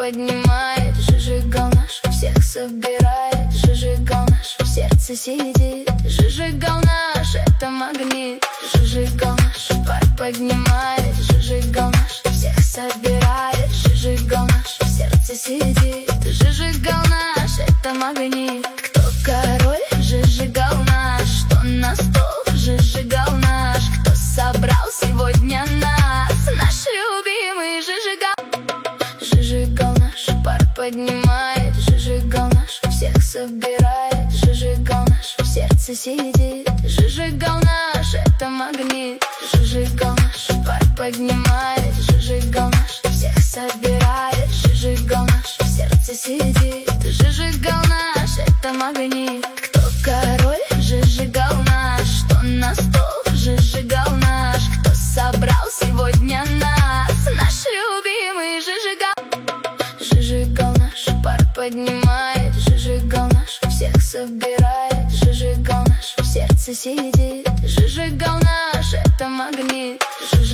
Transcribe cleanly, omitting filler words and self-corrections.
поднимает. Зажигал наш, всех собирает. Зажигал наш, в сердце сидит. Зажигал наш, это магнит. Зажигал наш, пар поднимает. Зажигал наш, всех собирает. Зажигал наш, в сердце сидит. Зажигал наш, это магнит. Кто король? Зажигал наш. Что на стол? Зажигал наш. Кто собрал сегодня нас? Наш любимый зажигал. Зажигал наш, пар поднимает. Зажигал наш, всех собирает. Зажигал наш, в сердце сидит. Зажигал наш, это магнит. Зажигал наш, пар поднимает. Зажигал наш, всех собирает. Зажигал наш, в сердце сидит. Зажигал наш, это магнит. Кто король? Зажигал наш. Что на стол? Зажигал наш. Кто собрал сегодня нас? Наш любимый зажигал. Зажигал наш, пар поднимает. Зажигал наш, всех собирает. Зажигал наш, в сердце сидит. Зажигал наш, это магнит.